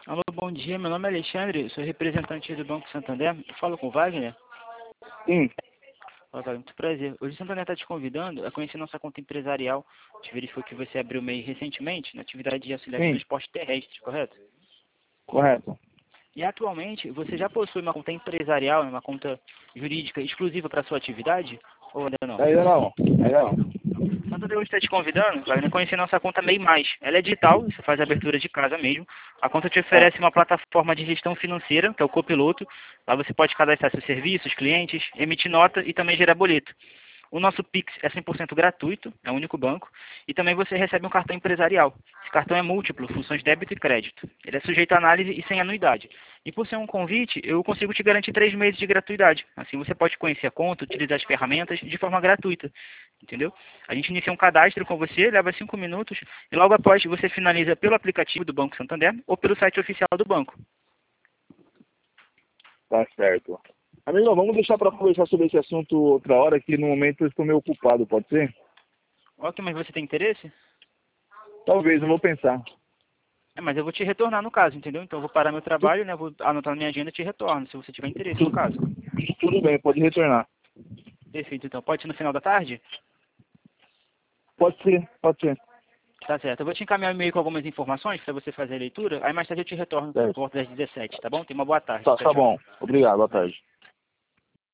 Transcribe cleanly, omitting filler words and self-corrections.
Alô, bom dia. Meu nome é Alexandre, sou representante do Banco Santander. Eu falo com o Wagner. Sim, Olá, Wagner, muito prazer. Hoje o Santander está te convidando a conhecer nossa conta empresarial. A gente verificou que você abriu o MEI recentemente na atividade de auxiliar de sim, transporte terrestre, correto? correto. E atualmente você já possui uma conta empresarial, uma conta jurídica exclusiva para a sua atividade? Ou ainda não? Ainda não, ainda não. O Santander hoje está te convidando, Wagner, a conhecer nossa conta MEI Mais. Ela é digital, você faz a abertura de casa mesmo. A conta te Ah, oferece uma plataforma de gestão financeira, que é o Copiloto. Lá você pode cadastrar seus serviços, clientes, emitir nota e também gerar boleto. O nosso Pix é 100% gratuito, é um único banco, e também você recebe um cartão empresarial. Esse cartão é múltiplo, funções débito e crédito. Ele é sujeito a análise e sem anuidade. E por ser um convite, eu consigo te garantir 3 meses de gratuidade. Assim você pode conhecer a conta, utilizar as ferramentas de forma gratuita. Entendeu? A gente inicia um cadastro com você, leva 5 minutos, e logo após você finaliza pelo aplicativo do Banco Santander ou pelo site oficial do banco. tá certo. Amigo, vamos deixar para conversar sobre esse assunto outra hora, que no momento eu estou meio ocupado, pode ser? Ok, mas você tem interesse? Talvez, eu vou pensar. Mas eu vou te retornar no caso, entendeu? Então eu vou parar meu Tu- trabalho, né? Vou anotar na minha agenda e te retorno, se você tiver interesse no tu- caso. Tudo bem, pode retornar. Perfeito, então. Pode ser no final da tarde? Pode ser, pode ser. Tá certo. Eu vou te encaminhar um e-mail com algumas informações para você fazer a leitura. Aí mais tarde eu te retorno por Certo. volta das 17, tá bom? Tenha uma boa tarde. Tá, Tchau, tá tchau. bom. Obrigado, boa tarde.